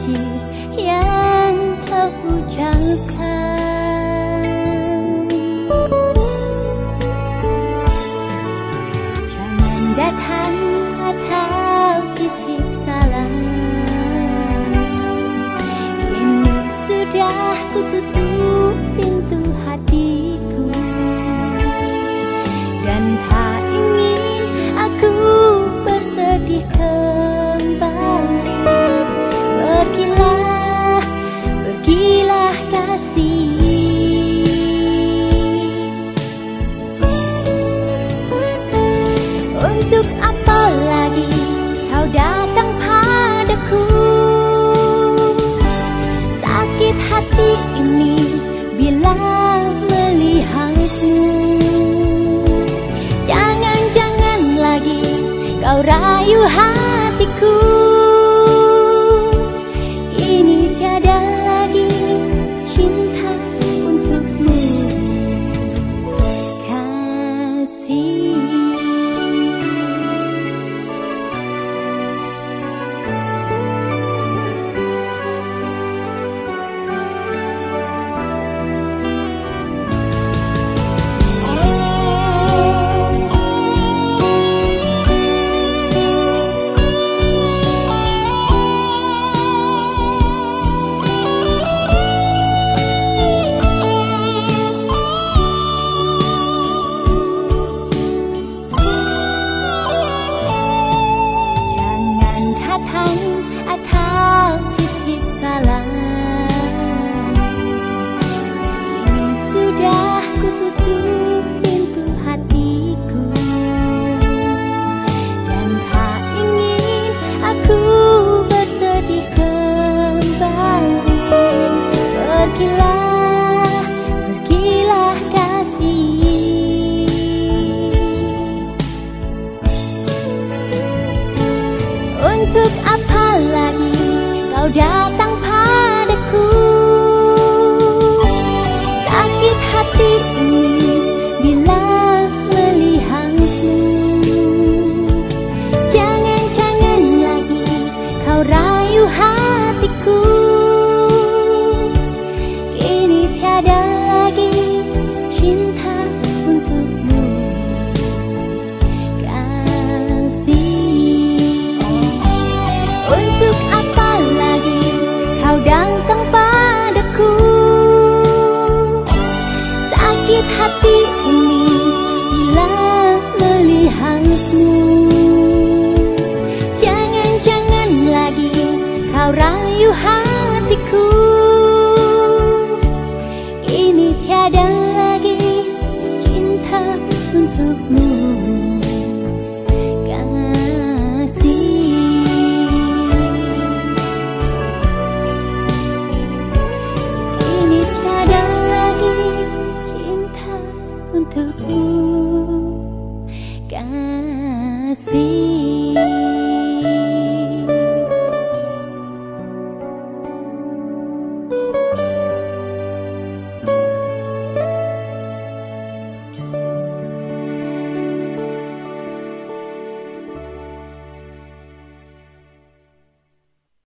janji yang kau ucapkan. Jangan datang atau titip salam, ini sudah kututup pintu hatiku, dan tak ingin aku bersedih kembali. Pergilah, pergilah kasih. Untuk apa lagi kau datang padaku? Sakit hati ini bila melihatmu. Jangan-jangan lagi kau rayu hatiku. Ini tiada lagi cinta untukmu, kasih. Atau titip salam, ini sudah kututup pintu hatiku, dan tak ingin aku bersedih kembali. Pergilah, pergilah kasih. Untuk apa lagi kau datang padaku? Sakit hati ini bila melihatmu. Jangan-jangan lagi kau rayu hatiku. Kini tiada lagi cinta untukmu, untuk apa lagi kau datang padaku? Sakit hati